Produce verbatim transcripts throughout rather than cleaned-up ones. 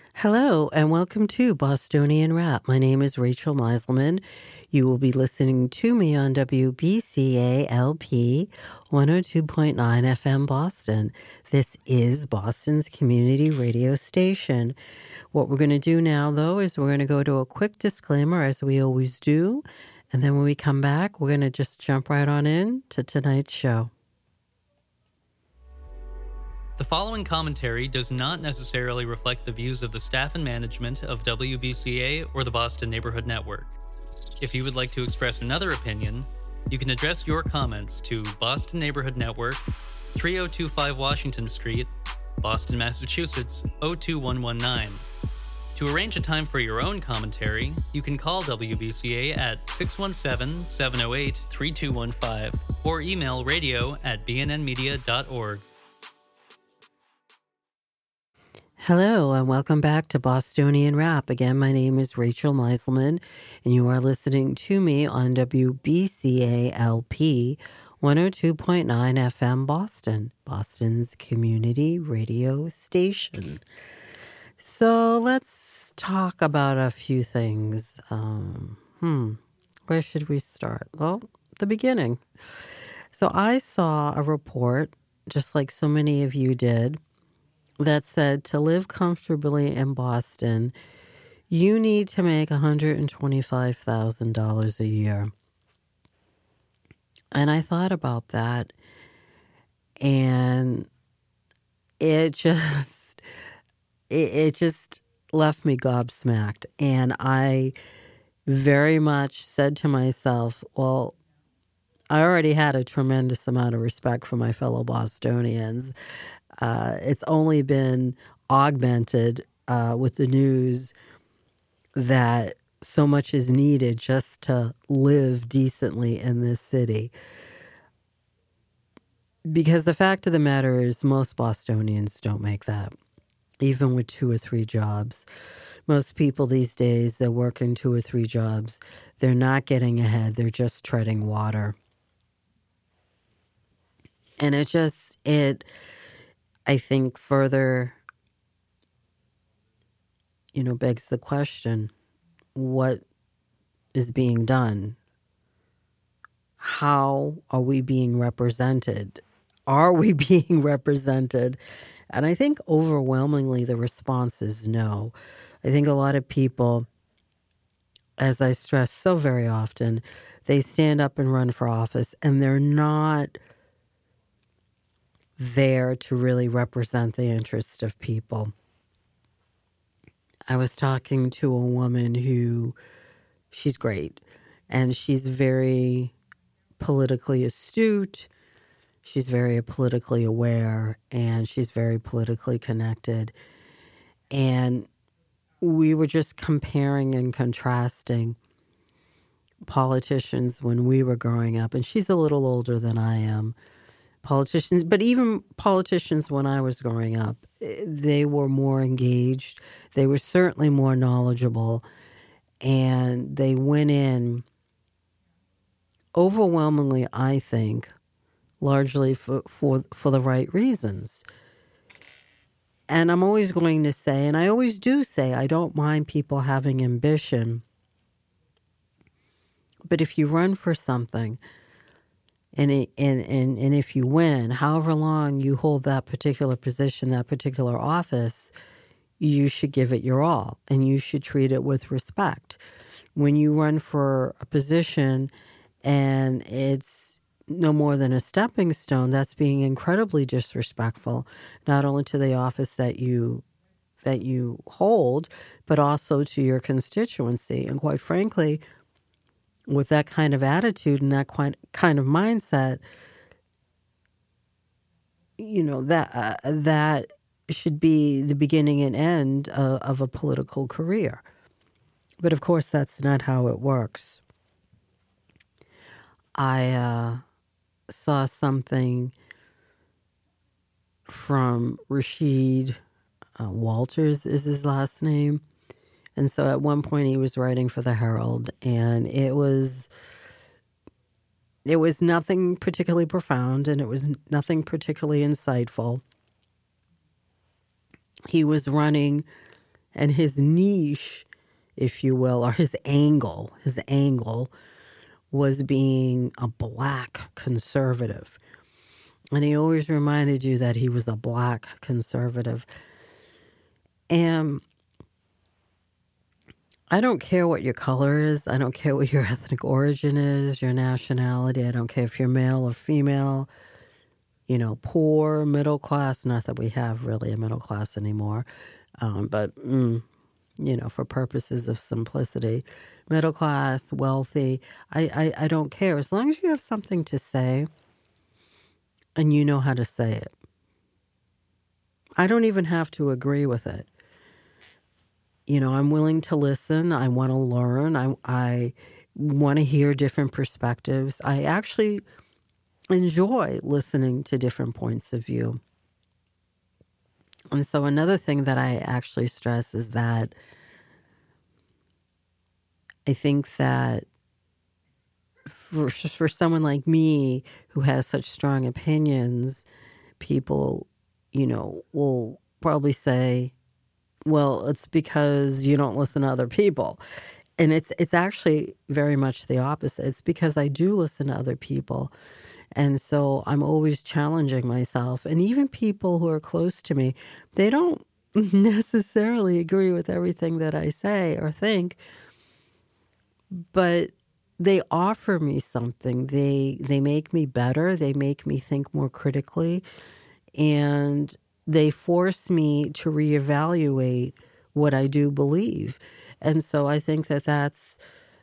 Hello, and welcome to Bostonian Rap. My name is Rachel Meiselman. You will be listening to me on W B C A L P one oh two point nine F M Boston. This is Boston's community radio station. What we're going to do now, though, is we're going to go to a quick disclaimer, as we always do. And then when we come back, we're going to just jump right on in to tonight's show. The following commentary does not necessarily reflect the views of the staff and management of W B C A or the Boston Neighborhood Network. If you would like to express another opinion, you can address your comments to Boston Neighborhood Network, three oh two five Washington Street, Boston, Massachusetts oh two one one nine. To arrange a time for your own commentary, you can call W B C A at six one seven, seven oh eight, three two one five or email radio at b n n media dot org. Hello, and welcome back to Bostonian Rap. Again, my name is Rachel Meiselman, and you are listening to me on W B C A L P one oh two point nine F M Boston, Boston's community radio station. So let's talk about a few things. Um, hmm, where should we start? Well, the beginning. So I saw a report, just like so many of you did, that said to live comfortably in Boston, you need to make one hundred twenty-five thousand dollars a year. And I thought about that, and it just, it, it just left me gobsmacked. And I very much said to myself, well, I already had a tremendous amount of respect for my fellow Bostonians. Uh, it's only been augmented uh, with the news that so much is needed just to live decently in this city. Because the fact of the matter is most Bostonians don't make that, even with two or three jobs. Most people these days, they're working two or three jobs. They're not getting ahead. They're just treading water. And it just, it... I think further, you know, begs the question, what is being done? How are we being represented? Are we being represented? And I think overwhelmingly the response is no. I think a lot of people, as I stress so very often, they stand up and run for office and they're not there to really represent the interest of people. I was talking to a woman who, she's great, and she's very politically astute, she's very politically aware, and she's very politically connected. And we were just comparing and contrasting politicians when we were growing up, and she's a little older than I am. Politicians, but even politicians when I was growing up, they were more engaged. They were certainly more knowledgeable, and they went in overwhelmingly, I think, largely for, for, for the right reasons. And I'm always going to say, and I always do say, I don't mind people having ambition. But if you run for something, And, it, and and and if you win, however long you hold that particular position, that particular office, you should give it your all, and you should treat it with respect. When you run for a position and it's no more than a stepping stone, that's being incredibly disrespectful, not only to the office that you that you hold, but also to your constituency. And quite frankly, with that kind of attitude and that kind of mindset, you know, that uh, that should be the beginning and end of, of a political career. But of course, that's not how it works. I uh, saw something from Rashid uh, Walters is his last name. And so at one point he was writing for the Herald, and it was it was nothing particularly profound, and it was nothing particularly insightful. He was running And his niche, if you will, or his angle, his angle was being a black conservative. And he always reminded you that he was a black conservative. And I don't care what your color is. I don't care what your ethnic origin is, your nationality. I don't care if you're male or female, you know, poor, middle class. Not that we have really a middle class anymore, um, but, mm, you know, for purposes of simplicity, middle class, wealthy, I, I, I don't care. As long as you have something to say and you know how to say it. I don't even have to agree with it. You know, I'm willing to listen. I want to learn. I, I want to hear different perspectives. I actually enjoy listening to different points of view. And so another thing that I actually stress is that I think that for, for someone like me who has such strong opinions, people, you know, will probably say, well, it's because you don't listen to other people. And it's it's actually very much the opposite. It's because I do listen to other people. And so I'm always challenging myself. And even people who are close to me, they don't necessarily agree with everything that I say or think, but they offer me something. They they make me better. They make me think more critically. And they force me to reevaluate what I do believe. And so I think that that's,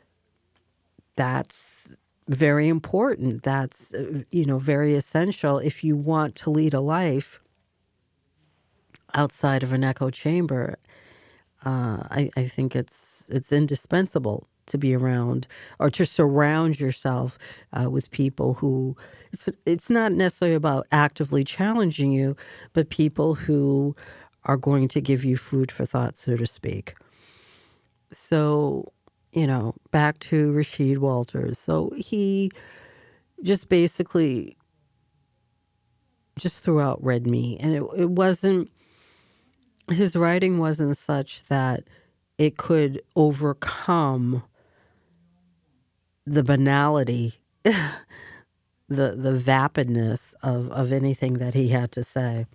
that's very important. That's, you know, very essential if you want to lead a life outside of an echo chamber. Uh, I, I think it's it's indispensable to be around or to surround yourself uh, with people who, it's it's not necessarily about actively challenging you, but people who are going to give you food for thought, so to speak. So, you know, back to Rasheed Walters. So he just basically just threw out red meat. And it, it wasn't, his writing wasn't such that it could overcome the banality, the the vapidness of, of anything that he had to say.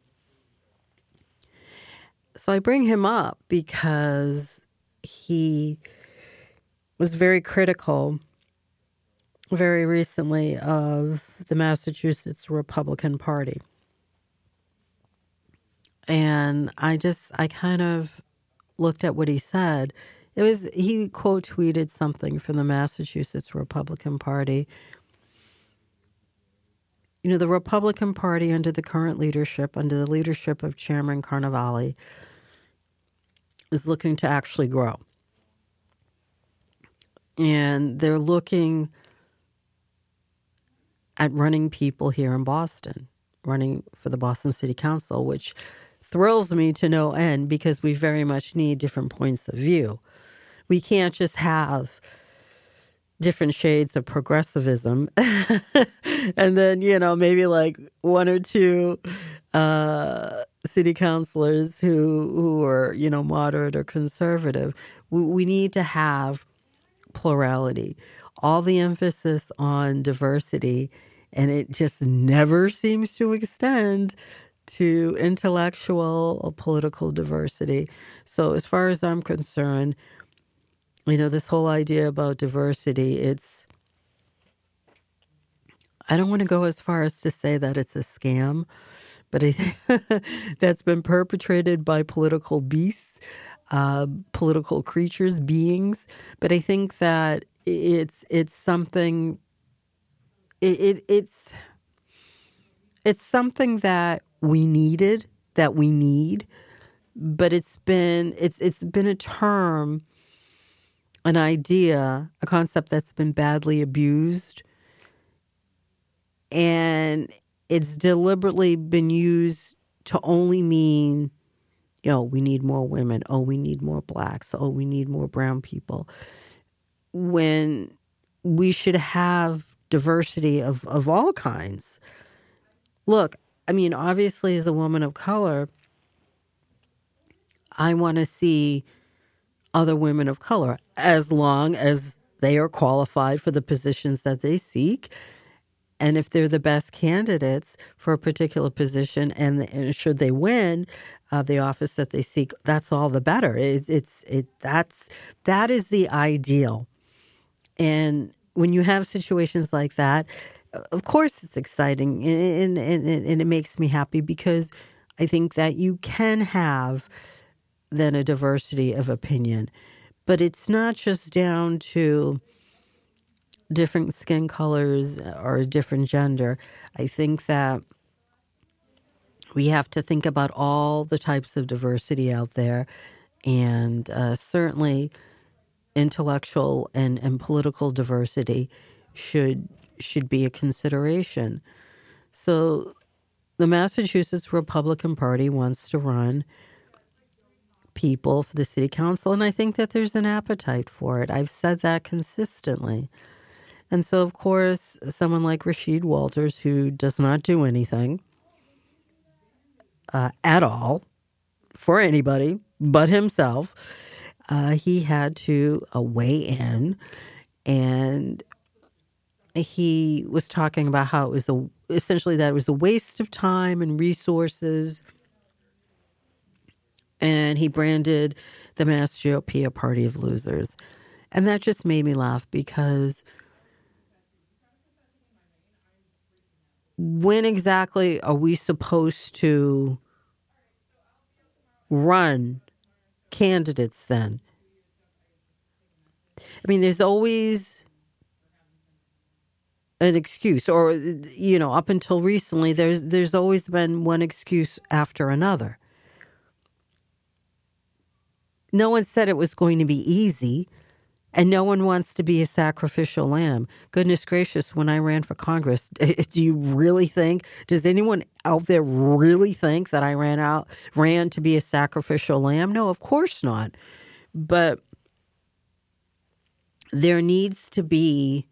So I bring him up because he was very critical very recently of the Massachusetts Republican Party. And I just, I kind of looked at what he said. It was, he quote tweeted something from the Massachusetts Republican Party. You know, the Republican Party under the current leadership, under the leadership of Chairman Carnevale, is looking to actually grow. And they're looking at running people here in Boston, running for the Boston City Council, which thrills me to no end because we very much need different points of view. We can't just have different shades of progressivism and then, you know, maybe like one or two uh, city councilors who, who are, you know, moderate or conservative. We, we need to have plurality, all the emphasis on diversity, and it just never seems to extend to intellectual or political diversity. So as far as I'm concerned, you know, this whole idea about diversity, it's, I don't want to go as far as to say that it's a scam, but I think that's been perpetrated by political beasts, uh, political creatures, beings. But I think that it's it's something, it, it it's it's something that we needed, that we need, but it's been it's it's been a term, an idea, a concept that's been badly abused, and it's deliberately been used to only mean, you know, we need more women, oh, we need more blacks, oh, we need more brown people, when we should have diversity of, of all kinds. Look, I mean, obviously as a woman of color, I want to see other women of color, as long as they are qualified for the positions that they seek. And if they're the best candidates for a particular position, and, and should they win uh, the office that they seek, that's all the better. It, it's it that's that is the ideal. And when you have situations like that, of course, it's exciting, and and, and, and it makes me happy, because I think that you can have then a diversity of opinion. But it's not just down to different skin colors or a different gender. I think that we have to think about all the types of diversity out there, and uh, certainly intellectual and, and political diversity should should be a consideration. So the Massachusetts Republican Party wants to run people for the city council, and I think that there's an appetite for it. I've said that consistently. And so, of course, someone like Rasheed Walters, who does not do anything uh, at all for anybody but himself, uh, he had to uh, weigh in, and he was talking about how it was a, essentially that it was a waste of time and resources. And he branded the Mass G O P a party of losers. And that just made me laugh, because when exactly are we supposed to run candidates then? I mean, there's always an excuse, or, you know, up until recently, there's there's always been one excuse after another. No one said it was going to be easy, and no one wants to be a sacrificial lamb. Goodness gracious, when I ran for Congress, do you really think, does anyone out there really think that I ran out, ran to be a sacrificial lamb? No, of course not. But there needs to be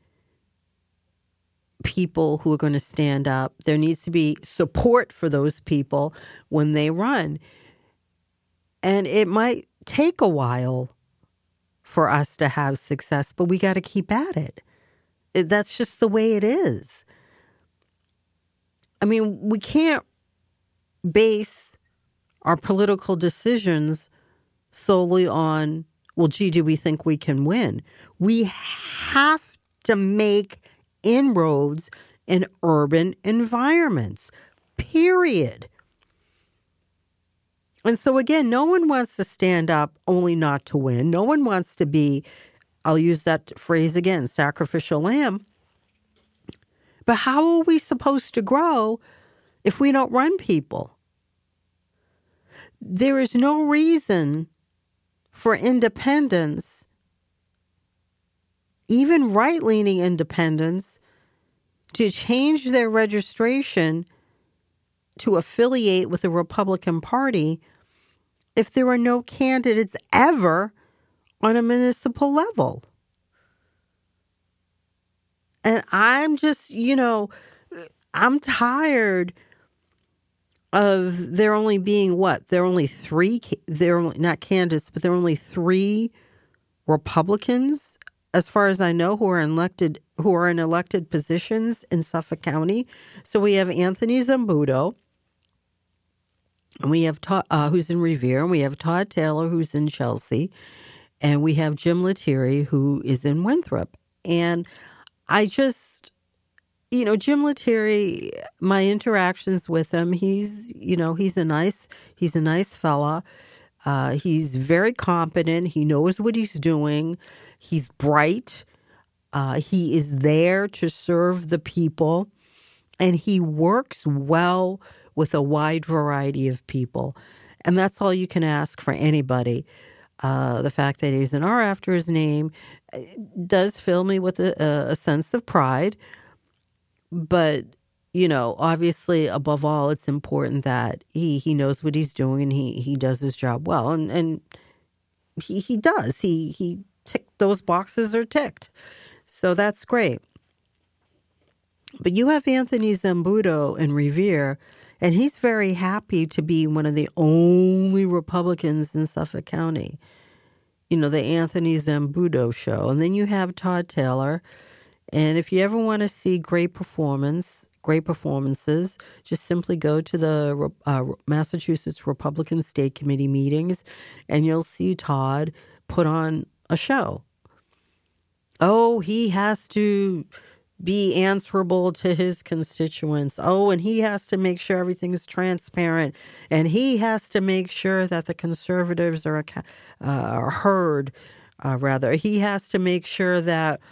people who are going to stand up. There needs to be support for those people when they run. And it might take a while for us to have success, but we got to keep at it. That's just the way it is. I mean, we can't base our political decisions solely on, well, gee, do we think we can win? We have to make inroads in urban environments, period. And so, again, no one wants to stand up only not to win. No one wants to be, I'll use that phrase again, sacrificial lamb. But how are we supposed to grow if we don't run people? There is no reason for independents, even right-leaning independents, to change their registration to affiliate with the Republican Party if there are no candidates ever on a municipal level. And I'm just, you know, I'm tired of there only being what? There are only three, there are not candidates, but there are only three Republicans, as far as I know, who are elected, who are in elected positions in Suffolk County. So we have Anthony Zambudo, and we have Todd, uh, who's in Revere, and we have Todd Taylor, who's in Chelsea, and we have Jim Lettieri, who is in Winthrop. And I just, you know, Jim Lettieri, my interactions with him, he's, you know, he's a nice, he's a nice fella. Uh, he's very competent. He knows what he's doing. He's bright. Uh, he is there to serve the people, and he works well with a wide variety of people. And that's all you can ask for anybody. Uh, the fact that he's an R after his name does fill me with a, a sense of pride. But, you know, obviously, above all, it's important that he, he knows what he's doing, and he, he does his job well. And, and he, he does. He, he ticked, those boxes are ticked. So that's great. But you have Anthony Zambudo in Revere, And he's very happy to be one of the only Republicans in Suffolk County. You know, the Anthony Zambudo show. And then you have Todd Taylor. And if you ever want to see great performance, great performances, just simply go to the uh, Massachusetts Republican State Committee meetings and you'll see Todd put on a show. Oh, he has to be answerable to his constituents. Oh, and he has to make sure everything is transparent. And he has to make sure that the conservatives are, uh, are heard, uh, rather. He has to make sure that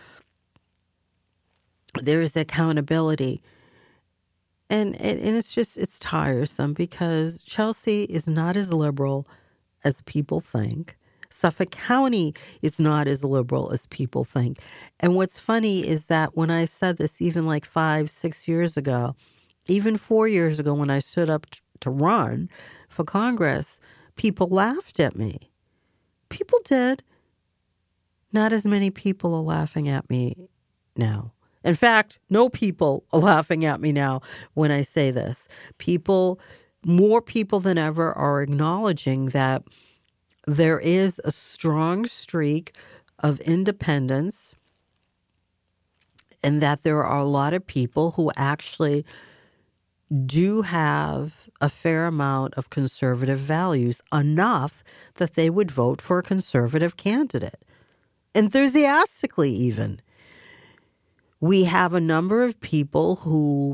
there's accountability. And, and, and it's just, it's tiresome because Chelsea is not as liberal as people think. Suffolk County is not as liberal as people think. And what's funny is that when I said this even like five, six years ago, even four years ago when I stood up t- to run for Congress, people laughed at me. People did. Not as many people are laughing at me now. In fact, no people are laughing at me now when I say this. People, more people than ever are acknowledging that there is a strong streak of independence and that there are a lot of people who actually do have a fair amount of conservative values, enough that they would vote for a conservative candidate, enthusiastically even. We have a number of people who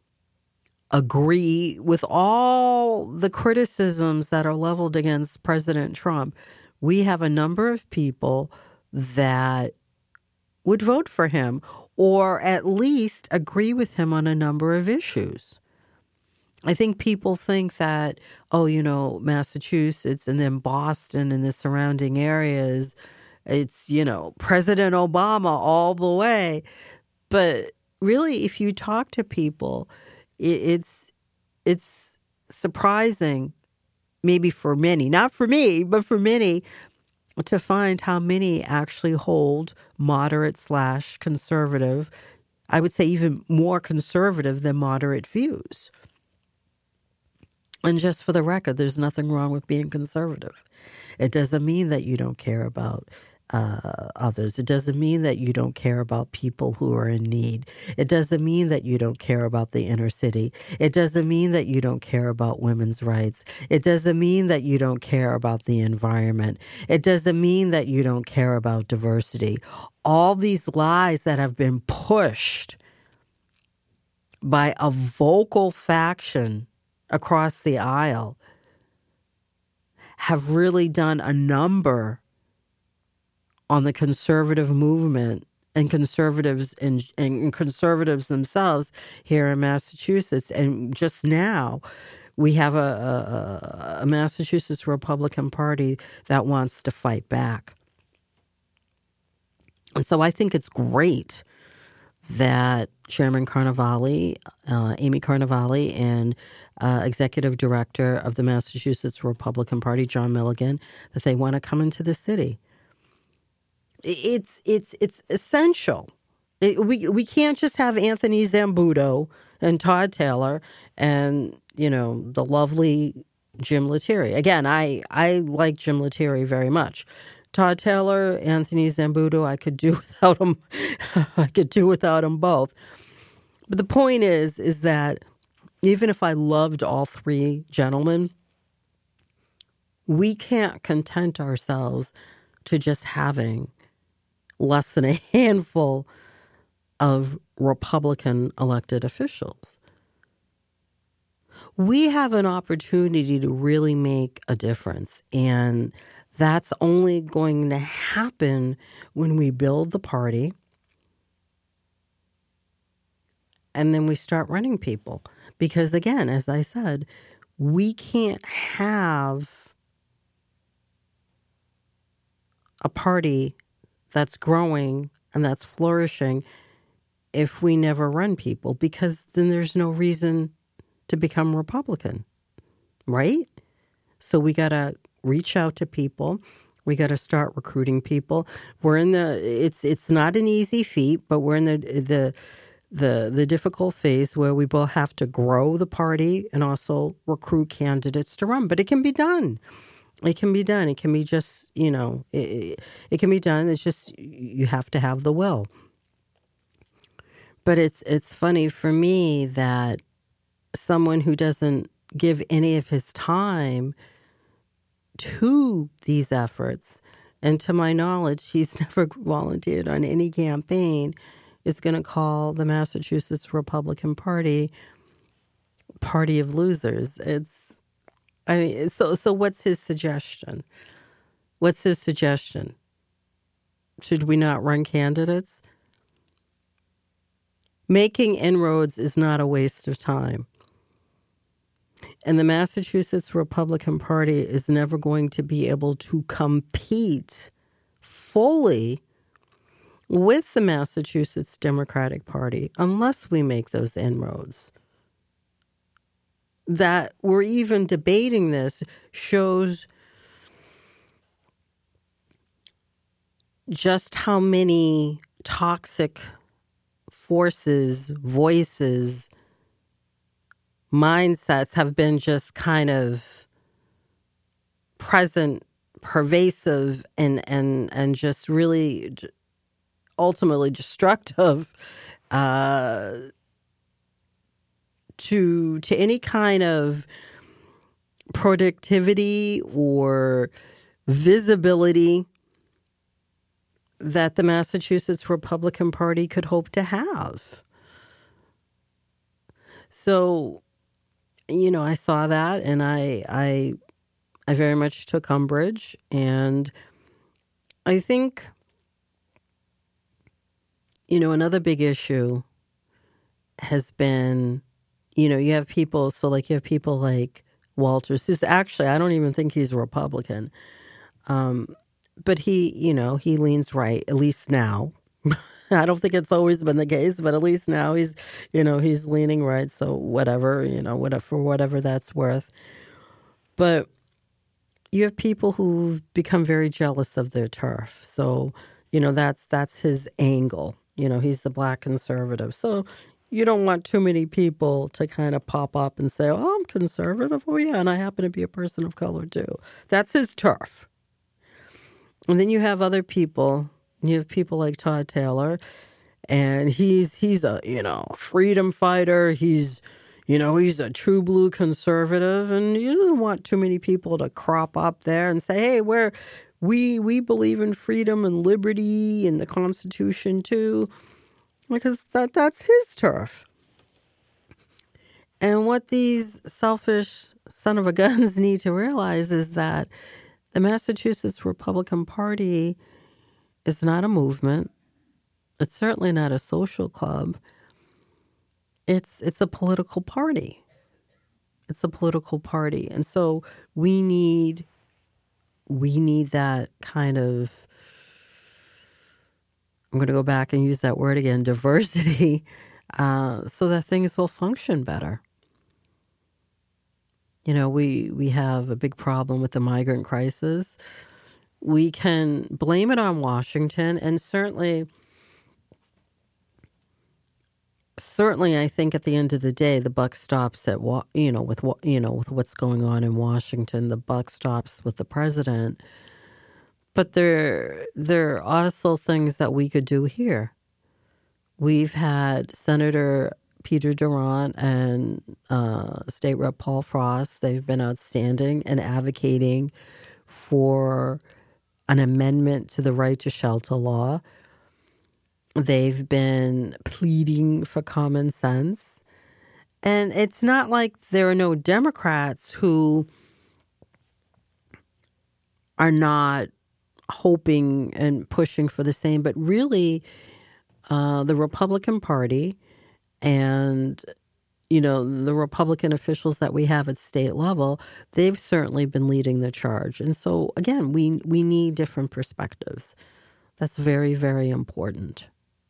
agree with all the criticisms that are leveled against President Trump. We have a number of people that would vote for him or at least agree with him on a number of issues. I think people think that, oh, you know, Massachusetts and then Boston and the surrounding areas, it's, you know, President Obama all the way. But really, if you talk to people, it's it's surprising, maybe for many, not for me, but for many, to find how many actually hold moderate slash conservative, I would say even more conservative than moderate views. And just for the record, there's nothing wrong with being conservative. It doesn't mean that you don't care about Uh, others. It doesn't mean that you don't care about people who are in need. It doesn't mean that you don't care about the inner city. It doesn't mean that you don't care about women's rights. It doesn't mean that you don't care about the environment. It doesn't mean that you don't care about diversity. All these lies that have been pushed by a vocal faction across the aisle have really done a number on the conservative movement and conservatives and, and conservatives themselves here in Massachusetts. And just now, we have a, a, a Massachusetts Republican Party that wants to fight back. And so I think it's great that Chairman Carnevale, uh, Amy Carnevale, and uh, Executive Director of the Massachusetts Republican Party, John Milligan, that they want to come into the city. It's it's it's essential. It, we we can't just have Anthony Zambudo and Todd Taylor and, you know, the lovely Jim Lettieri. Again, I, I like Jim Lettieri very much. Todd Taylor, Anthony Zambudo, I could do without them. I could do without them both. But the point is, is that even if I loved all three gentlemen, we can't content ourselves to just having less than a handful of Republican elected officials. We have an opportunity to really make a difference, and that's only going to happen when we build the party and then we start running people. Because again, as I said, we can't have a party that's growing and that's flourishing if we never run people, because then there's no reason to become Republican, right? So we got to reach out to people. We got to start recruiting people. We're in the, it's it's not an easy feat, but we're in the the the the difficult phase where we both have to grow the party and also recruit candidates to run. But it can be done. It can be done. It can be just, you know, it, it can be done. It's just you have to have the will. But it's it's funny for me that someone who doesn't give any of his time to these efforts, and to my knowledge, he's never volunteered on any campaign, is going to call the Massachusetts Republican Party party of losers. It's, I mean, so so what's his suggestion? What's his suggestion? Should we not run candidates? Making inroads is not a waste of time. And the Massachusetts Republican Party is never going to be able to compete fully with the Massachusetts Democratic Party unless we make those inroads. That we're even debating this shows just how many toxic forces, voices, mindsets have been just kind of present, pervasive, and and and just really ultimately destructive uh, to to any kind of productivity or visibility that the Massachusetts Republican Party could hope to have. So, you know, I saw that, and I, I, I very much took umbrage, and I think, you know, another big issue has been, you know, you have people, so like you have people like Walters, who's actually, I don't even think he's a Republican, um, but he, you know, he leans right, at least now. I don't think it's always been the case, but at least now he's, you know, he's leaning right. So whatever, you know, whatever, for whatever that's worth. But you have people who've become very jealous of their turf. So, you know, that's that's his angle. You know, he's the black conservative. So you don't want too many people to kind of pop up and say, oh, I'm conservative. Oh, yeah, and I happen to be a person of color, too. That's his turf. And then you have other people. You have people like Todd Taylor, and he's he's a, you know, freedom fighter. He's, you know, he's a true blue conservative, and he doesn't want too many people to crop up there and say, hey, we're, we we believe in freedom and liberty and the Constitution too, because that that's his turf. And what these selfish son of a guns need to realize is that the Massachusetts Republican Party is not a movement. It's certainly not a social club. It's it's a political party. It's a political party. And so we need we need that kind of, I'm going to go back and use that word again, diversity, uh, so that things will function better. You know, we, we have a big problem with the migrant crisis. We can blame it on Washington, and certainly, certainly, I think at the end of the day, the buck stops at what you know with what you know with what's going on in Washington. The buck stops with the president, but there there are also things that we could do here. We've had Senator Peter Durant and uh, State Rep Paul Frost. They've been outstanding in advocating for an amendment to the right to shelter law. They've been pleading for common sense. And it's not like there are no Democrats who are not hoping and pushing for the same, but really uh, the Republican Party and, you know, the Republican officials that we have at state level, they've certainly been leading the charge. And so, again, we we need different perspectives. That's very, very important.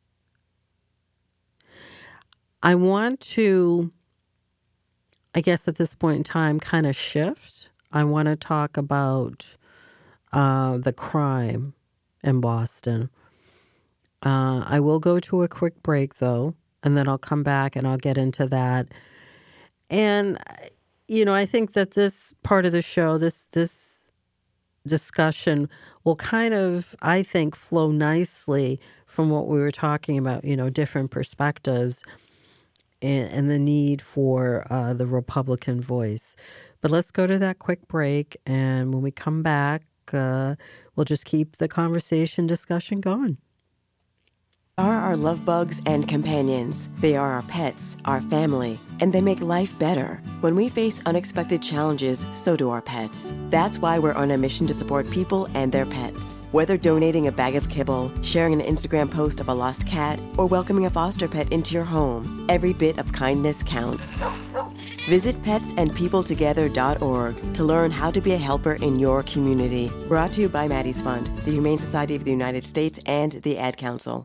I want to, I guess at this point in time, kind of shift. I want to talk about uh, the crime in Boston. Uh, I will go to a quick break, though. and then I'll come back and I'll get into that. And, you know, I think that this part of the show, this this discussion will kind of, I think, flow nicely from what we were talking about, you know, different perspectives and, and the need for uh, the Republican voice. But let's go to that quick break. And when we come back, uh, we'll just keep the conversation discussion going. Are our love bugs and companions. They are our pets, our family, and they make life better. When we face unexpected challenges, so do our pets. That's why we're on a mission to support people and their pets. Whether donating a bag of kibble, sharing an Instagram post of a lost cat, or welcoming a foster pet into your home, every bit of kindness counts. Visit pets and people together dot org to learn how to be a helper in your community. Brought to you by Maddie's Fund, the Humane Society of the United States, and the Ad Council.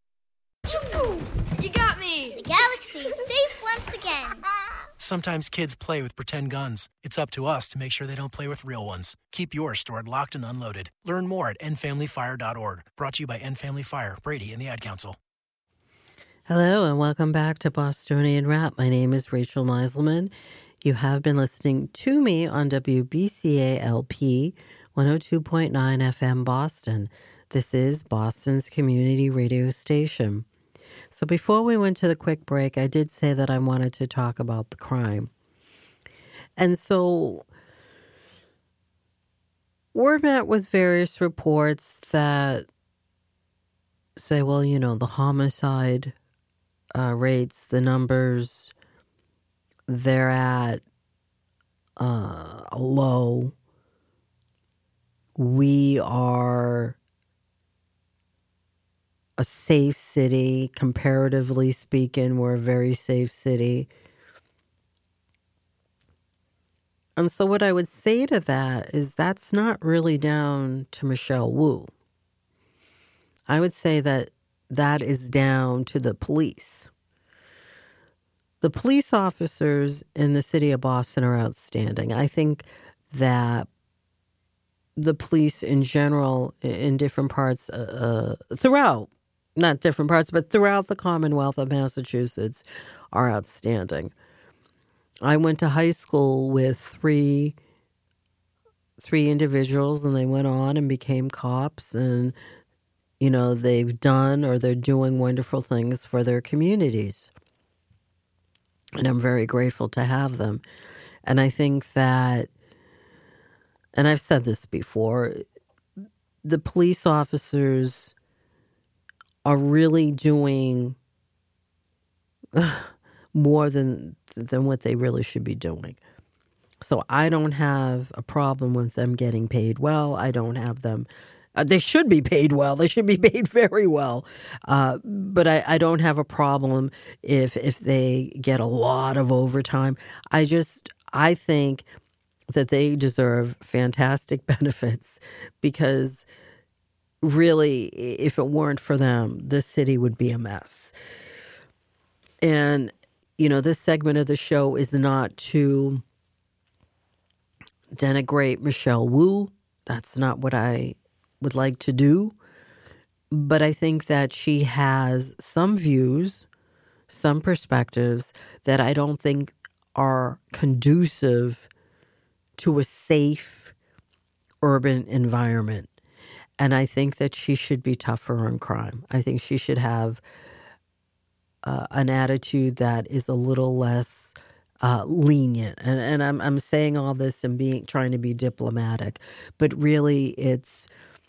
You got me! The galaxy is safe once again. Sometimes kids play with pretend guns. It's up to us to make sure they don't play with real ones. Keep yours stored locked and unloaded. Learn more at end family fire dot org. Brought to you by End Family Fire, Brady, and the Ad Council. Hello and welcome back to Bostonian Rap. My name is Rachel Meiselman. You have been listening to me on W B C A L P one oh two point nine F M Boston. This is Boston's community radio station. So before we went to the quick break, I did say that I wanted to talk about the crime. And so we're met with various reports that say, well, you know, the homicide uh, rates, the numbers, they're at uh, a low. We are a safe city, comparatively speaking. We're a very safe city. And so what I would say to that is that's not really down to Michelle Wu. I would say that that is down to the police. The police officers in the city of Boston are outstanding. I think that the police in general in different parts, uh, throughout, not different parts, but throughout the Commonwealth of Massachusetts are outstanding. I went to high school with three three individuals, and they went on and became cops, and, you know, they've done or they're doing wonderful things for their communities. And I'm very grateful to have them. And I think that, and I've said this before, the police officers are really doing more than than what they really should be doing. So I don't have a problem with them getting paid well. I don't have them. Uh, they should be paid well. They should be paid very well. Uh, but I, I don't have a problem if if they get a lot of overtime. I just I think that they deserve fantastic benefits, because really, if it weren't for them, this city would be a mess. And, you know, this segment of the show is not to denigrate Michelle Wu. That's not what I would like to do. But I think that she has some views, some perspectives that I don't think are conducive to a safe urban environment. And I think that she should be tougher on crime. I think she should have uh, an attitude that is a little less uh, lenient. And, and I'm I'm saying all this and being trying to be diplomatic, but really it's,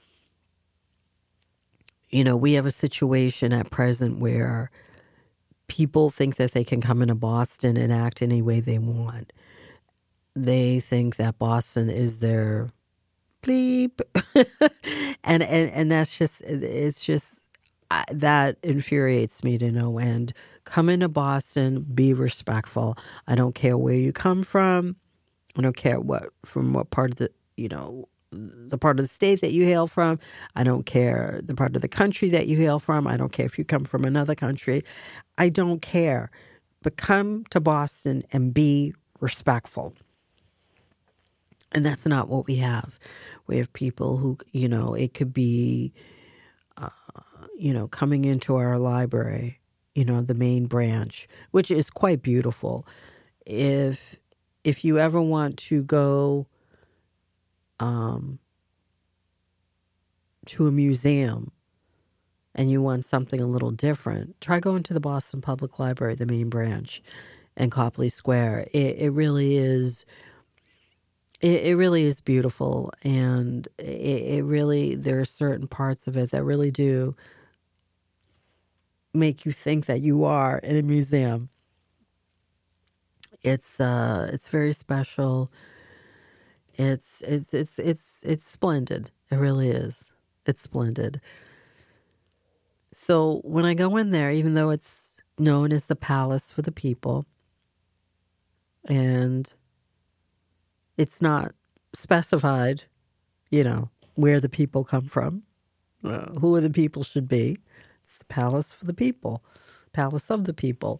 you know, we have a situation at present where people think that they can come into Boston and act any way they want. They think that Boston is their bleep. and, and and that's just, it's just, uh, that infuriates me to no end. Come into Boston, be respectful. I don't care where you come from. I don't care what, from what part of the, you know, the part of the state that you hail from. I don't care the part of the country that you hail from. I don't care if you come from another country. I don't care. But come to Boston and be respectful. And that's not what we have. We have people who, you know, it could be, uh, you know, coming into our library you know, the main branch, which is quite beautiful. If if you ever want to go um, to a museum and you want something a little different, try going to the Boston Public Library, the main branch, in Copley Square. It, it really is. It, it really is beautiful, and it, it really, there are certain parts of it that really do make you think that you are in a museum. It's uh, it's very special. It's it's it's it's it's splendid. It really is. It's splendid. So when I go in there, even though it's known as the Palace for the People, and it's not specified, you know, where the people come from, uh, who the people should be. It's the Palace for the People, Palace of the People.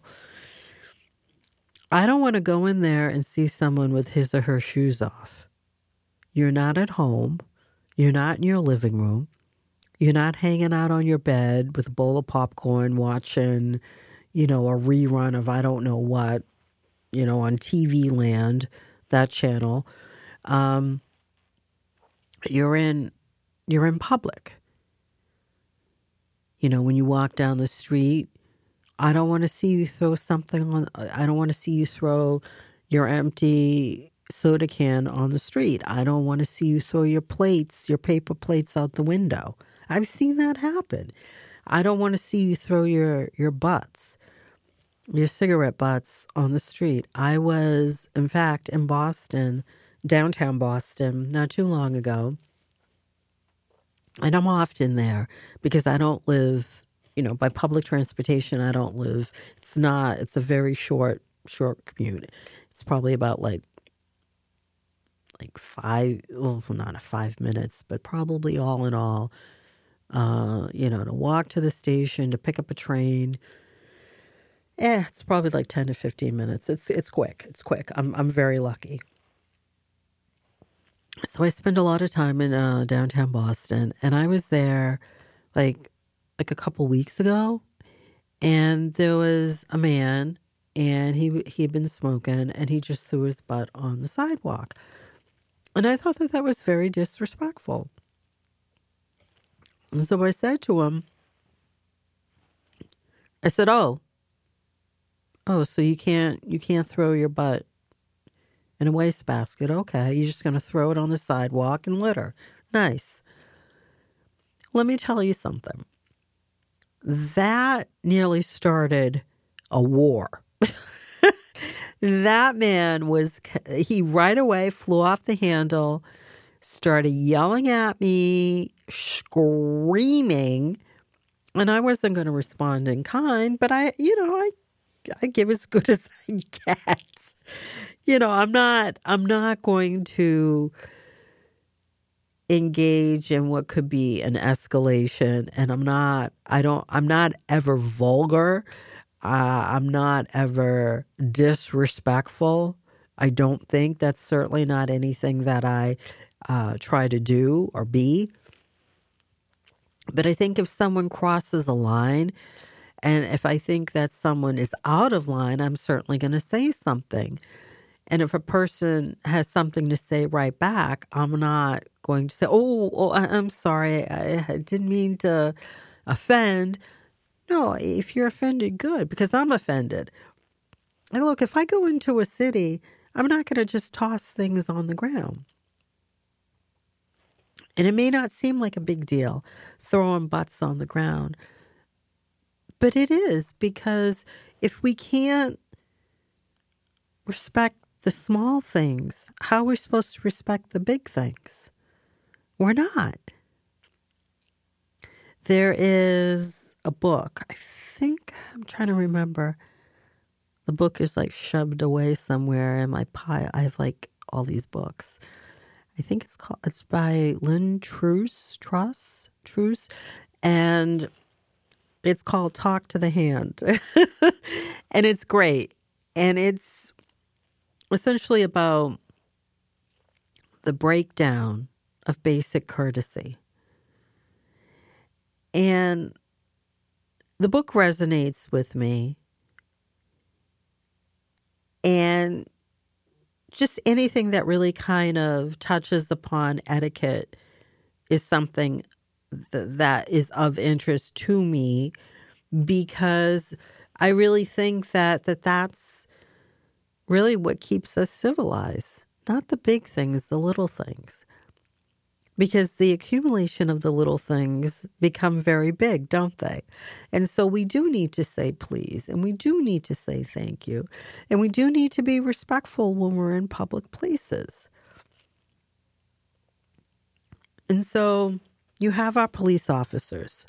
I don't want to go in there and see someone with his or her shoes off. You're not at home. You're not in your living room. You're not hanging out on your bed with a bowl of popcorn watching, you know, a rerun of I don't know what, you know, on T V Land, that channel. Um, you're in, you're in public. You know, when you walk down the street, I don't want to see you throw something on, I don't want to see you throw your empty soda can on the street. I don't want to see you throw your plates, your paper plates out the window. I've seen that happen. I don't want to see you throw your, your butts, your cigarette butts on the street. I was, in fact, in Boston, downtown Boston, not too long ago. And I'm often there because I don't live, you know, by public transportation, I don't live. It's not, it's a very short, short commute. It's probably about like, like five, well, not a five minutes, but probably all in all, uh, you know, to walk to the station, to pick up a train. Eh, it's probably like ten to fifteen minutes. It's it's quick. It's quick. I'm I'm very lucky. So I spend a lot of time in uh, downtown Boston, and I was there like like a couple weeks ago, and there was a man, and he he had been smoking, and he just threw his butt on the sidewalk, and I thought that that was very disrespectful. And so I said to him, I said, "Oh, oh, so you can't you can't throw your butt in a wastebasket? Okay, you're just going to throw it on the sidewalk and litter. Nice. Let me tell you something. That nearly started a war." That man was, he right away flew off the handle, started yelling at me, screaming, and I wasn't going to respond in kind, but I, you know, I, I give as good as I get. You know, I'm not, I'm not going to engage in what could be an escalation, and I'm not, I don't, I'm not ever vulgar. Uh, I'm not ever disrespectful. I don't think that's certainly not anything that I uh, try to do or be. But I think if someone crosses a line, and if I think that someone is out of line, I'm certainly going to say something. And if a person has something to say right back, I'm not going to say, oh, oh I'm sorry, I, I didn't mean to offend. No, if you're offended, good, because I'm offended. And look, if I go into a city, I'm not going to just toss things on the ground. And it may not seem like a big deal, throwing butts on the ground. But it is, because if we can't respect the small things, how are we supposed to respect the big things? We're not. There is a book, I think, I'm trying to remember. The book is like shoved away somewhere in my pile. I have like all these books. I think it's called, it's by Lynn Truss, Truss, Truss, and it's called Talk to the Hand. And it's great. And it's essentially about the breakdown of basic courtesy. And the book resonates with me. And just anything that really kind of touches upon etiquette is something th- that is of interest to me, because I really think that, that that's really what keeps us civilized. Not the big things, the little things. Because the accumulation of the little things become very big, don't they? And so we do need to say please, and we do need to say thank you, and we do need to be respectful when we're in public places. And so you have our police officers.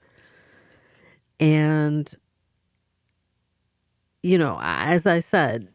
And, you know, as I said,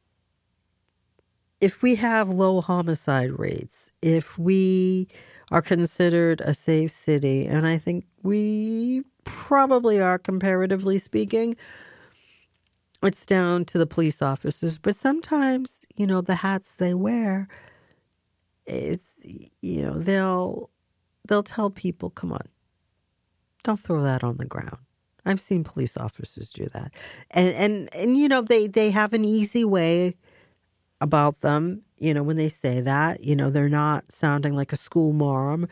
if we have low homicide rates, if we are considered a safe city, and I think we probably are, comparatively speaking, it's down to the police officers. But sometimes, you know, the hats they wear, it's, you know, they'll they'll tell people, come on, don't throw that on the ground. I've seen police officers do that. And, and, and you know, they, they have an easy way about them, you know, when they say that. You know, they're not sounding like a school marm.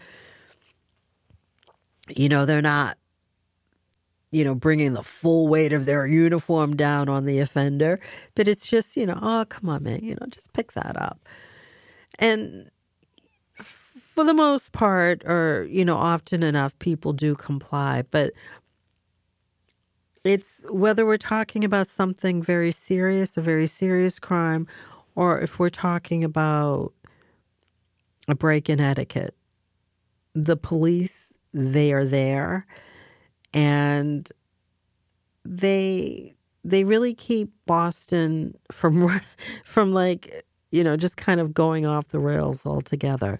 You know, they're not, you know, bringing the full weight of their uniform down on the offender. But it's just, you know, oh, come on, man, you know, just pick that up. And for the most part, or, you know, often enough, people do comply. But it's whether we're talking about something very serious, a very serious crime, or if we're talking about a break in etiquette, the police, they are there, and they they really keep Boston from from like, you know, just kind of going off the rails altogether.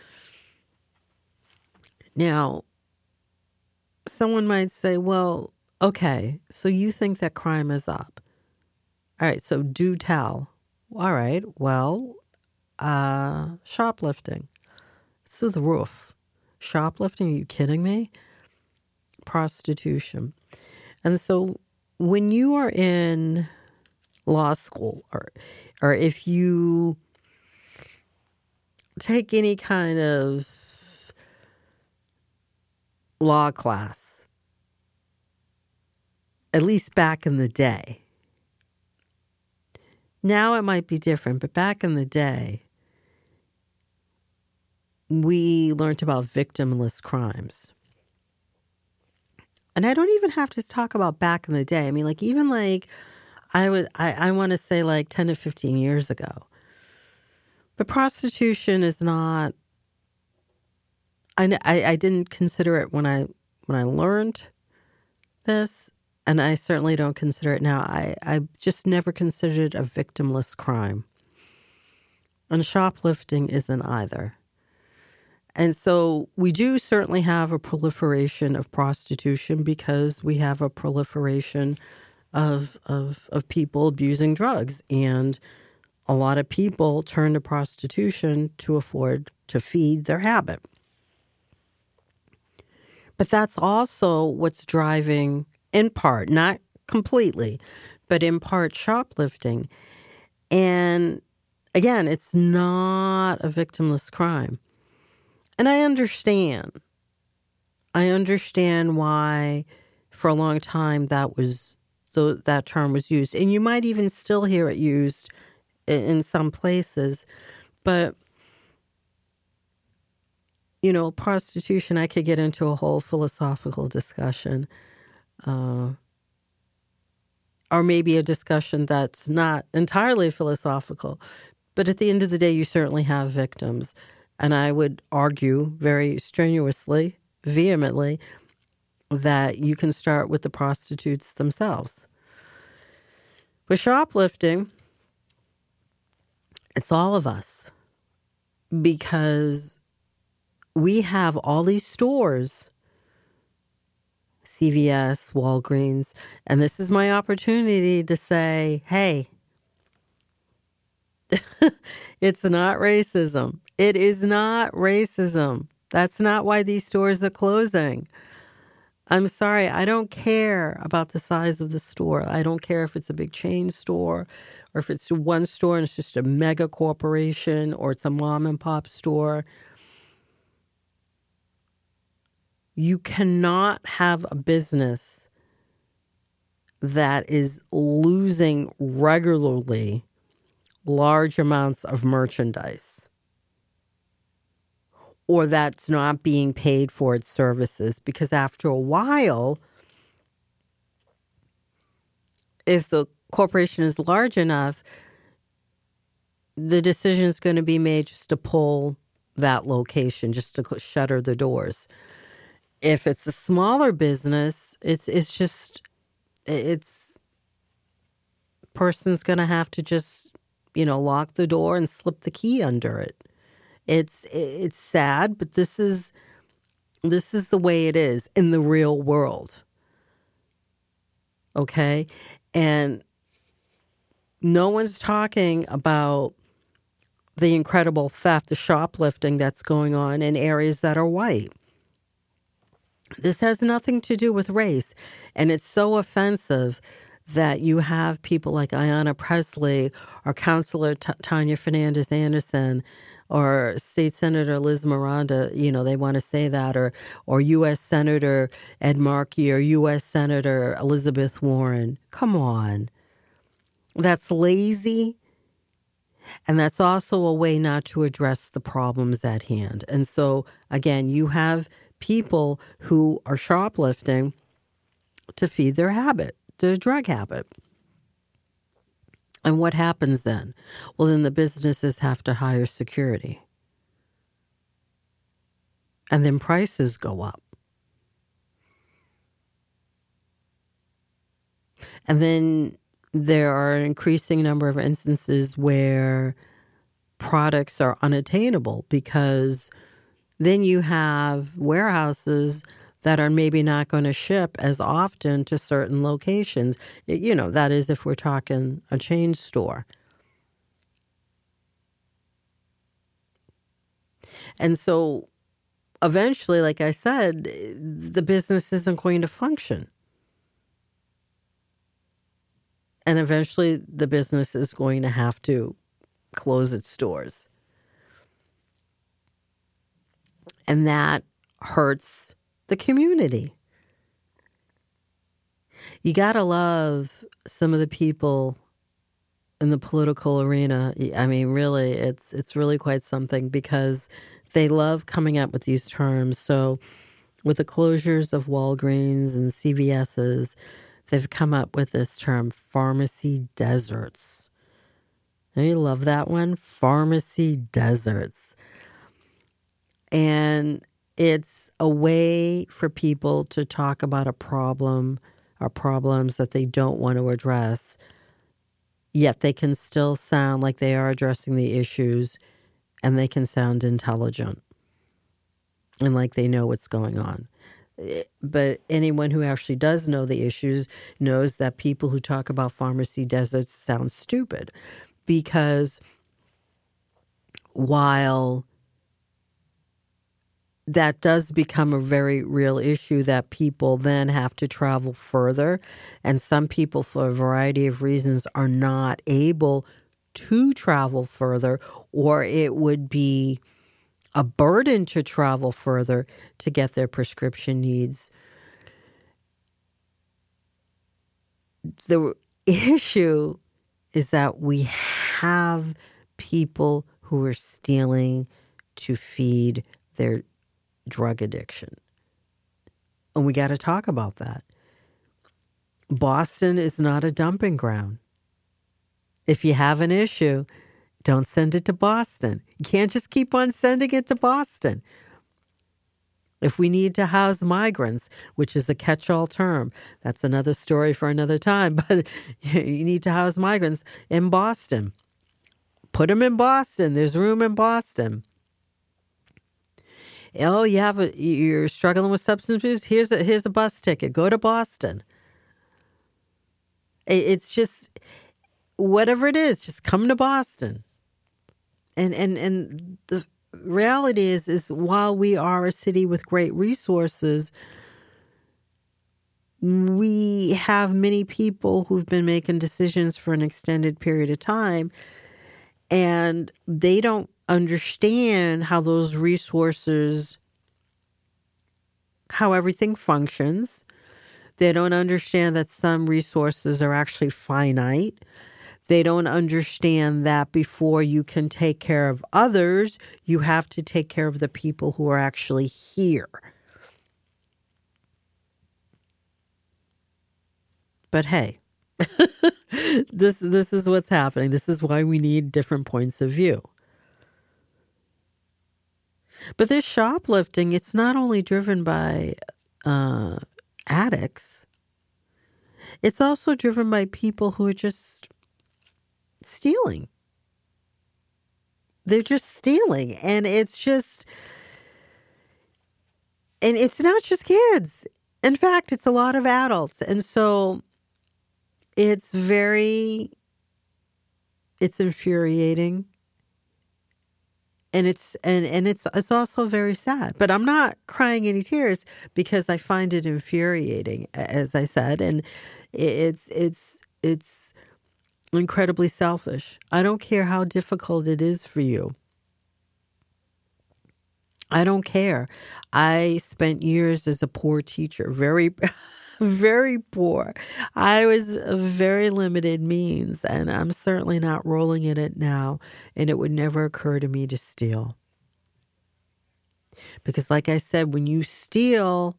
Now, someone might say, well, okay, so you think that crime is up. All right, so do tell. All right, well, uh, shoplifting. It's through the roof. Shoplifting, are you kidding me? Prostitution. And so when you are in law school, or or if you take any kind of law class, at least back in the day. Now it might be different, but back in the day, we learned about victimless crimes. And I don't even have to talk about back in the day. I mean, like, even like, I would, I, I want to say like ten to fifteen years ago. But prostitution is not, I, I, I didn't consider it when I, when I learned this, and I certainly don't consider it now. I, I just never considered it a victimless crime. And shoplifting isn't either. And so we do certainly have a proliferation of prostitution because we have a proliferation of, of, of people abusing drugs. And a lot of people turn to prostitution to afford to feed their habit. But that's also what's driving, in part, not completely, but in part, shoplifting. And again, it's not a victimless crime. And I understand. I understand why for a long time that was so that term was used. And you might even still hear it used in some places. But you know, prostitution, I could get into a whole philosophical discussion, uh, or maybe a discussion that's not entirely philosophical. But at the end of the day, you certainly have victims. And I would argue very strenuously, vehemently, that you can start with the prostitutes themselves. With shoplifting, it's all of us, because we have all these stores, C V S, Walgreens, and this is my opportunity to say, hey, it's not racism. It is not racism. That's not why these stores are closing. I'm sorry, I don't care about the size of the store. I don't care if it's a big chain store or if it's one store and it's just a mega corporation or it's a mom and pop store. You cannot have a business that is losing regularly large amounts of merchandise, or that's not being paid for its services, because after a while, if the corporation is large enough, the decision is going to be made just to pull that location, just to shutter the doors. If it's a smaller business, it's it's just, it's, person's going to have to just, you know, lock the door and slip the key under it. It's it's sad, but this is this is the way it is in the real world. Okay? And no one's talking about the incredible theft, the shoplifting that's going on in areas that are white. This has nothing to do with race. And it's so offensive that you have people like Ayanna Pressley or Councilor T- Tanya Fernandez Anderson or State Senator Liz Miranda, you know, they want to say that, or or U S Senator Ed Markey or U S Senator Elizabeth Warren. Come on. That's lazy. And that's also a way not to address the problems at hand. And so, again, you have people who are shoplifting to feed their habit, their drug habit. And what happens then? Well, then the businesses have to hire security. And then prices go up. And then there are an increasing number of instances where products are unattainable, because then you have warehouses that are maybe not going to ship as often to certain locations. You know, that is if we're talking a chain store. And so eventually, like I said, the business isn't going to function. And eventually the business is going to have to close its doors. And that hurts the community. You got to love some of the people in the political arena. I mean, really, it's it's really quite something, because they love coming up with these terms. So with the closures of Walgreens and C V S's, they've come up with this term, pharmacy deserts. Don't you love that one? Pharmacy deserts. And it's a way for people to talk about a problem or problems that they don't want to address, yet they can still sound like they are addressing the issues, and they can sound intelligent and like they know what's going on. But anyone who actually does know the issues knows that people who talk about pharmacy deserts sound stupid, because while that does become a very real issue, that people then have to travel further, and some people, for a variety of reasons, are not able to travel further, or it would be a burden to travel further to get their prescription needs. The issue is that we have people who are stealing to feed their drug addiction. And we got to talk about that. Boston is not a dumping ground. If you have an issue, don't send it to Boston. You can't just keep on sending it to Boston. If we need to house migrants, which is a catch-all term, that's another story for another time, but you need to house migrants in Boston. Put them in Boston. There's room in Boston. Oh, you have a, you're struggling with substance abuse? Here's a, here's a bus ticket. Go to Boston. It's just, whatever it is, just come to Boston. And and and the reality is, is while we are a city with great resources, we have many people who've been making decisions for an extended period of time, and they don't understand how those resources, how everything functions. They don't understand that some resources are actually finite. They don't understand that before you can take care of others, you have to take care of the people who are actually here. But hey, this this is what's happening. This is why we need different points of view. But this shoplifting, it's not only driven by uh, addicts. It's also driven by people who are just stealing. They're just stealing. And it's just, and it's not just kids. In fact, it's a lot of adults. And so it's very, it's infuriating. And it's and, and it's it's also very sad. But I'm not crying any tears because I find it infuriating, as I said, and it's it's it's incredibly selfish. I don't care how difficult it is for you. I don't care. I spent years as a poor teacher, very very poor. I was a very limited means, and I'm certainly not rolling in it now, and it would never occur to me to steal. Because like I said, when you steal,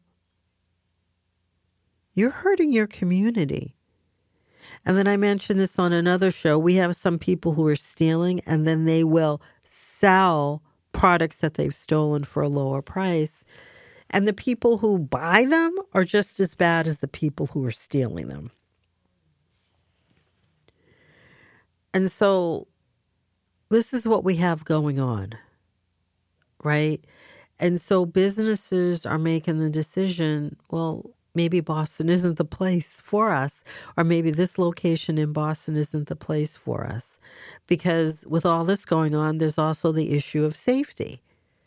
you're hurting your community. And then I mentioned this on another show. We have some people who are stealing, and then they will sell products that they've stolen for a lower price. And the people who buy them are just as bad as the people who are stealing them. And so this is what we have going on, right? And so businesses are making the decision, well, maybe Boston isn't the place for us, or maybe this location in Boston isn't the place for us. Because with all this going on, there's also the issue of safety.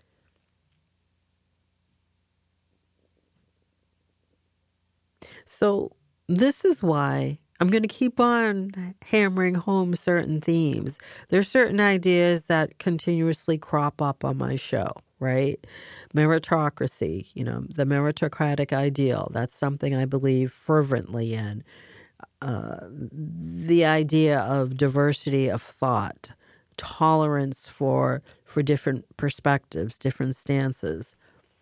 So this is why I'm going to keep on hammering home certain themes. There's certain ideas that continuously crop up on my show, right? Meritocracy, you know, the meritocratic ideal. That's something I believe fervently in. Uh, the idea of diversity of thought, tolerance for for different perspectives, different stances.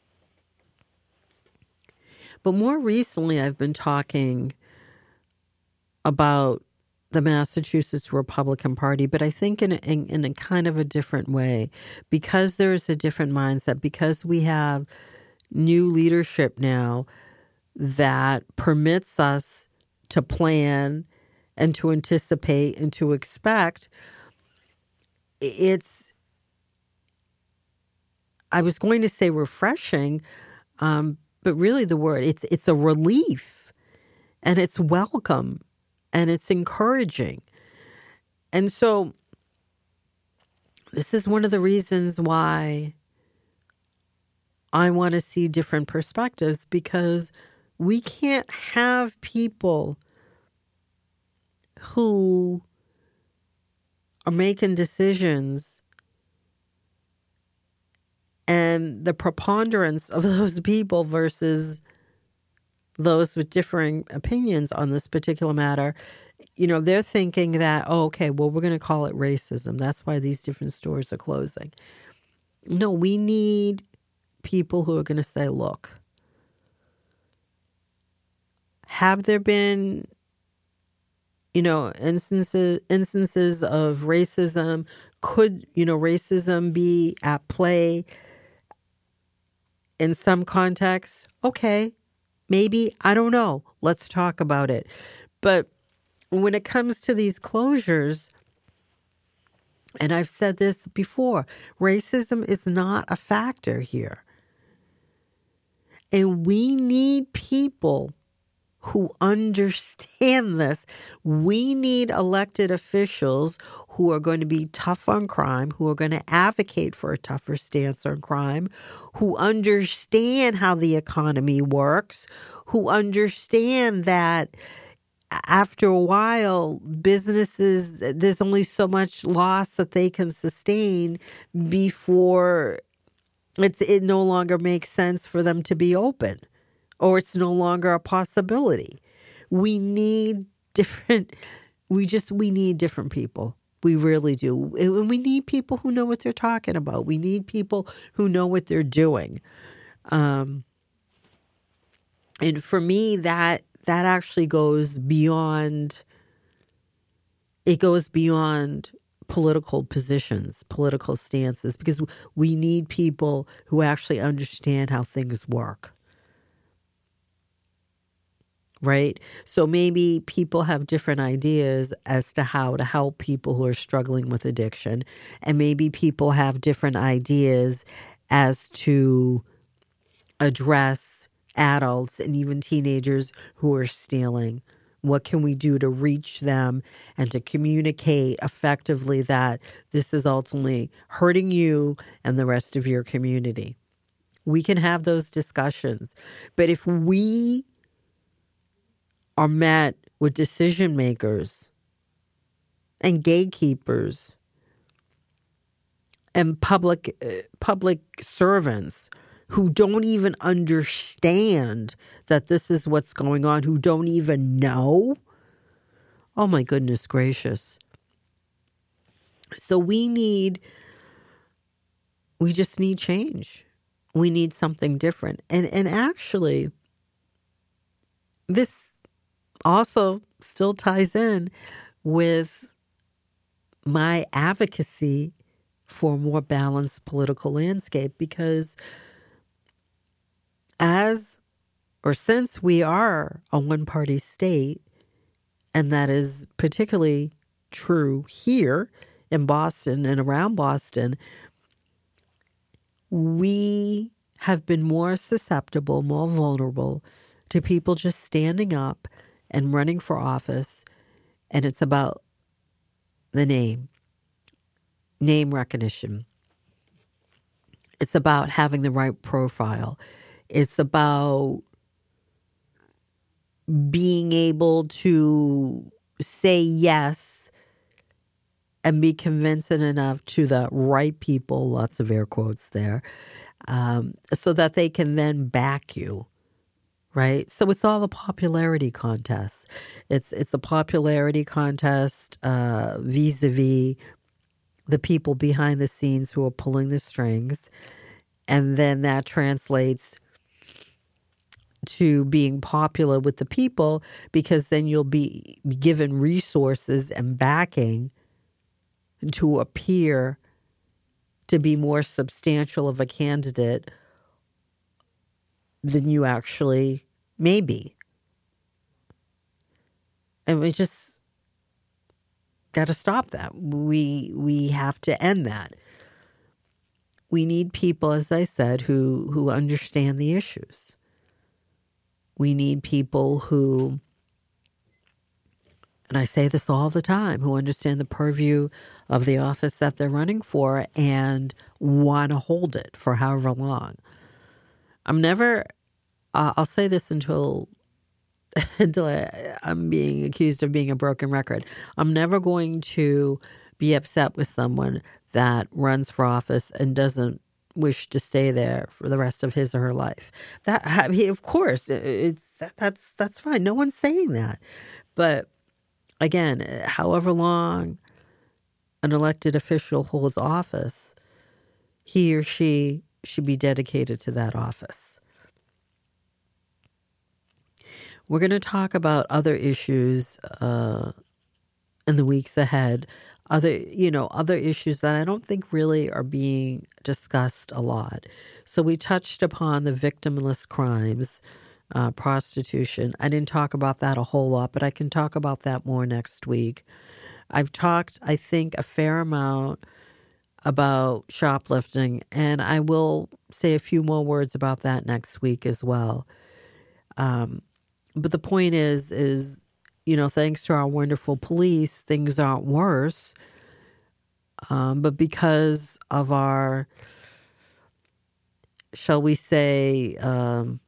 But more recently, I've been talking about the Massachusetts Republican Party, but I think in, in, in a kind of a different way, because there is a different mindset, because we have new leadership now that permits us to plan and to anticipate and to expect. It's, I was going to say refreshing, um, but really the word, it's it's a relief, and it's welcome, and it's encouraging. And so this is one of the reasons why I want to see different perspectives, because we can't have people who are making decisions and the preponderance of those people versus those with differing opinions on this particular matter, you know, they're thinking that, oh, okay, well, we're going to call it racism. That's why these different stores are closing. No, we need people who are going to say, look, have there been, you know, instances instances of racism? Could, you know, racism be at play in some contexts? Okay, maybe, I don't know. Let's talk about it. But when it comes to these closures, and I've said this before, racism is not a factor here. And we need people who understand this. We need elected officials who are going to be tough on crime, who are going to advocate for a tougher stance on crime, who understand how the economy works, who understand that after a while, businesses, there's only so much loss that they can sustain before it's, it no longer makes sense for them to be open, or it's no longer a possibility. We need different, we just, we need different people. We really do. And we need people who know what they're talking about. We need people who know what they're doing. Um, and for me, that, that actually goes beyond, it goes beyond political positions, political stances, because we need people who actually understand how things work. Right? So maybe people have different ideas as to how to help people who are struggling with addiction. And maybe people have different ideas as to address adults and even teenagers who are stealing. What can we do to reach them and to communicate effectively that this is ultimately hurting you and the rest of your community? We can have those discussions. But if we are met with decision makers and gatekeepers and public uh, public servants who don't even understand that this is what's going on, who don't even know, oh my goodness gracious. So we need, we just need change. We need something different. And and actually, this also still ties in with my advocacy for a more balanced political landscape, because as or since we are a one-party state, and that is particularly true here in Boston and around Boston, we have been more susceptible, more vulnerable to people just standing up and running for office, and it's about the name, name recognition. It's about having the right profile. It's about being able to say yes and be convincing enough to the right people, lots of air quotes there, um, so that they can then back you. Right? So it's all a popularity contest. It's it's a popularity contest uh, vis-a-vis the people behind the scenes who are pulling the strings. And then that translates to being popular with the people, because then you'll be given resources and backing to appear to be more substantial of a candidate than you actually may be. And we just got to stop that. We we have to end that. We need people, as I said, who who understand the issues. We need people who, and I say this all the time, who understand the purview of the office that they're running for and want to hold it for however long. I'm never, uh, I'll say this until until I, I'm being accused of being a broken record. I'm never going to be upset with someone that runs for office and doesn't wish to stay there for the rest of his or her life. That, I mean, of course, it's that, that's that's fine. No one's saying that. But again, however long an elected official holds office, he or she should be dedicated to that office. We're going to talk about other issues uh, in the weeks ahead. Other, you know, other issues that I don't think really are being discussed a lot. So we touched upon the victimless crimes, uh, prostitution. I didn't talk about that a whole lot, but I can talk about that more next week. I've talked, I think, a fair amount about shoplifting, and I will say a few more words about that next week as well. Um, but the point is, is, you know, thanks to our wonderful police, things aren't worse. Um, but because of our, shall we say, um,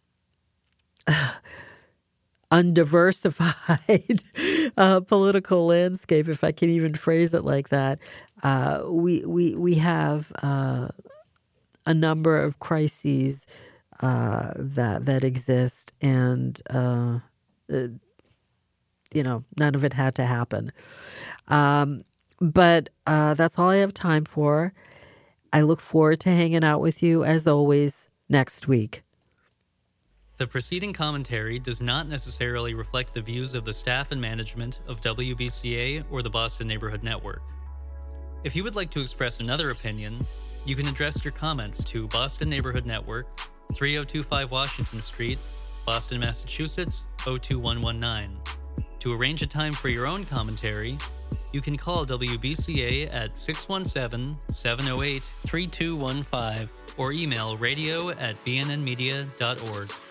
undiversified uh, political landscape, if I can even phrase it like that, uh, we we we have uh, a number of crises uh, that that exist, and uh, uh, you know, none of it had to happen. Um, but uh, that's all I have time for. I look forward to hanging out with you as always next week. The preceding commentary does not necessarily reflect the views of the staff and management of W B C A or the Boston Neighborhood Network. If you would like to express another opinion, you can address your comments to Boston Neighborhood Network, three oh two five Washington Street, Boston, Massachusetts, oh two one one nine. To arrange a time for your own commentary, you can call W B C A at six one seven, seven oh eight, three two one five or email radio at b n n media dot org.